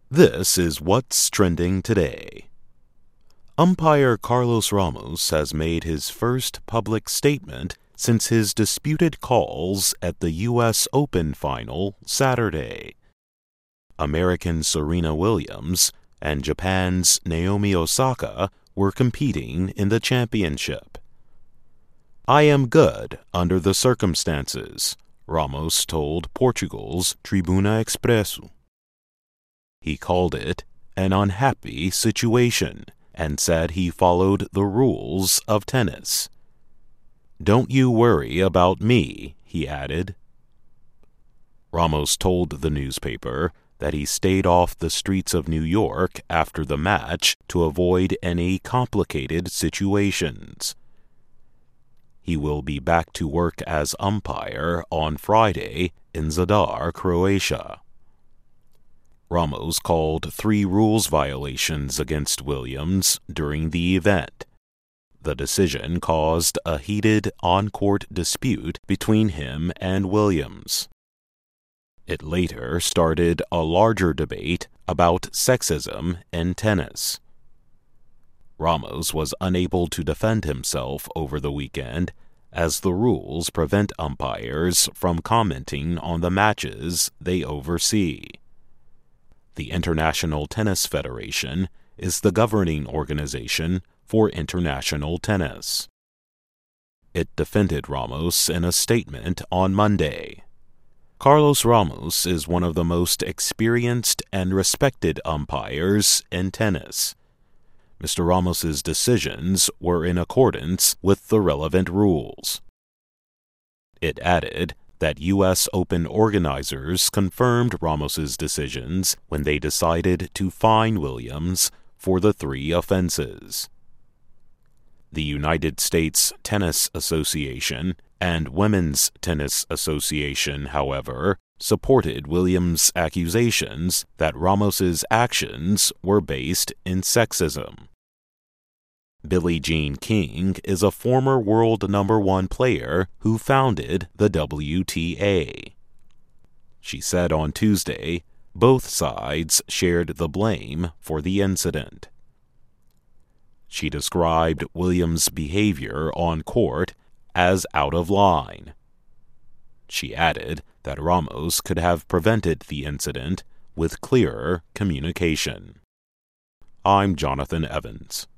This is what's trending today. Umpire Carlos Ramos has made his first public statement since his disputed calls at the U.S. Open final Saturday. American Serena Williams and Japan's Naomi Osaka were competing in the championship. "I am good under the circumstances," Ramos told Portugal's Tribuna Expresso. He called it an unhappy situation and said he followed the rules of tennis. "Don't you worry about me," he added. Ramos told the newspaper that he stayed off the streets of New York after the match to avoid any complicated situations. He will be back to work as umpire on Friday in Zadar, Croatia. Ramos called 3 rules violations against Williams during the event. The decision caused a heated on-court dispute between him and Williams. It later started a larger debate about sexism in tennis. Ramos was unable to defend himself over the weekend, as the rules prevent umpires from commenting on the matches they oversee. The International Tennis Federation is the governing organization for international tennis. It defended Ramos in a statement on Monday. Carlos Ramos is one of the most experienced and respected umpires in tennis. Mr. Ramos's decisions were in accordance with the relevant rules. It added that U.S. Open organizers confirmed Ramos's decisions when they decided to fine Williams for the 3 offenses. The United States Tennis Association and Women's Tennis Association, however, supported Williams' accusations that Ramos's actions were based in sexism. Billie Jean King is a former world #1 player who founded the WTA. She said on Tuesday both sides shared the blame for the incident. She described Williams' behavior on court as out of line. She added that Ramos could have prevented the incident with clearer communication. I'm Jonathan Evans.